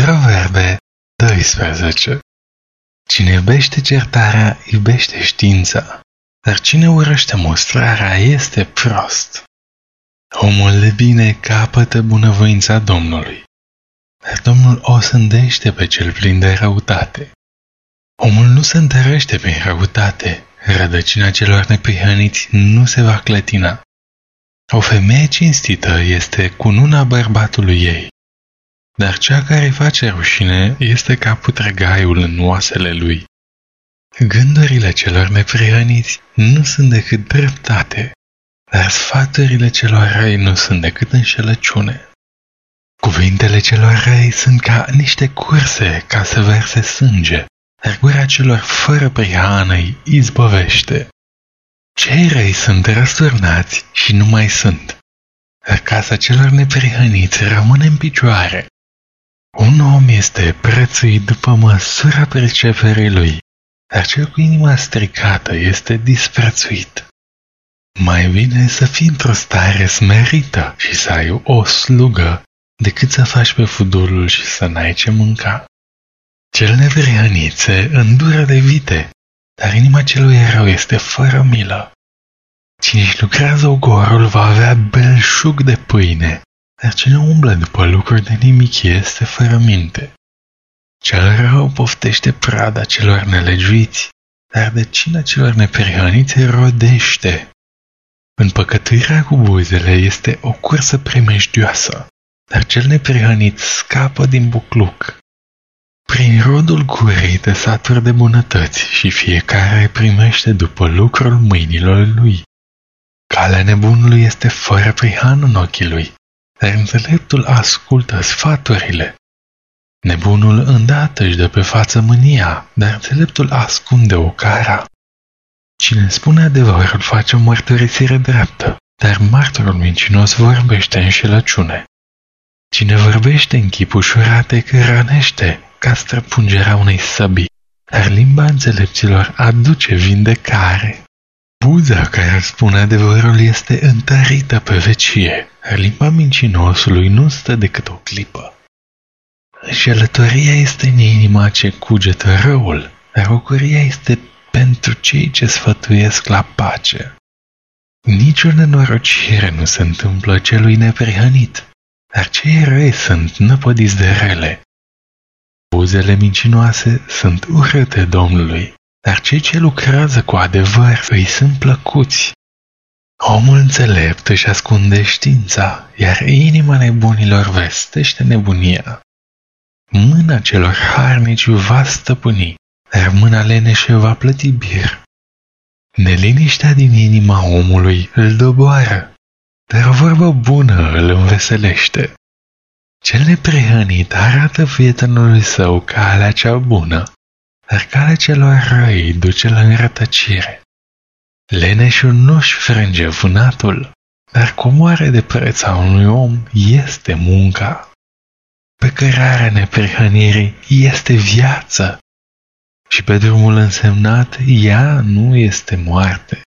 Proverbe 12. Cine iubește certarea, iubește știința, dar cine urăște mustrarea este prost. Omul de bine capătă bunăvoința Domnului, dar Domnul o sândește pe cel plin de răutate. Omul nu se întărește prin răutate, rădăcina celor neprihăniți nu se va clătina. O femeie cinstită este cununa bărbatului ei, dar cea care face rușine este ca putregaiul în oasele lui. Gândurile celor neprihăniți nu sunt decât dreptate, dar sfaturile celor răi nu sunt decât înșelăciune. Cuvintele celor răi sunt ca niște curse ca să verse sânge, dar gura celor fără prihană îi izbăvește. Cei răi sunt răsturnați și nu mai sunt, dar casa celor neprihăniți rămâne în picioare. Un om este prețuit după măsura priceperii lui, dar cel cu inima stricată este disprețuit. Mai bine să fii într-o stare smerită și să ai o slugă, decât să faci pe fudulul și să n-ai ce mânca. Cel neprihănit se îndură de vite, dar inima celui rău este fără milă. Cine își lucrează ogorul va avea belșug de pâine, dar cine umblă după lucruri de nimic este fără minte. Cel rău poftește prada celor nelegiuiți, dar decina celor neprihăniți rodește. Împăcătuirea cu buzele este o cursă primejdioasă, dar cel neprihănit scapă din bucluc. Prin rodul gurii te saturi de bunătăți și fiecare primește după lucrul mâinilor lui. Calea nebunului este fără prihană în ochii lui, dar înțeleptul ascultă sfaturile. Nebunul îndată își dă pe față mânia, dar înțeleptul ascunde ocara. Cine spune adevărul face o mărturisire dreaptă, dar martorul mincinos vorbește înșelăciune. Cine vorbește în chip ușurat te rănește, ca străpungerea unei săbii, dar limba înțelepților aduce vindecare. Buza care spune adevărul este întărită pe vecie, dar limba mincinosului nu stă decât o clipă. Înșelătoria este în inima ce cugetă răul, dar bucuria este pentru cei ce sfătuiesc la pace. Nici o nenorocire nu se întâmplă celui neprihănit, dar cei răi sunt năpădiți de rele. Buzele mincinoase sunt urâte Domnului, dar cei ce lucrează cu adevăr îi sunt plăcuți. Omul înțelept își ascunde știința, iar inima nebunilor vestește nebunia. Mâna celor harnici va stăpâni, dar mâna leneșă va plăti bir. Neliniștea din inima omului îl doboară, dar o vorbă bună îl înveselește. Cel neprihănit arată prietenului său calea cea bună, dar calea celor răi duce la înrătăcire. Leneșul nu-și frânge vânatul, dar comoare de preț a unui om este munca. Pe cărarea neprihănirii este viață și pe drumul însemnat ea nu este moarte.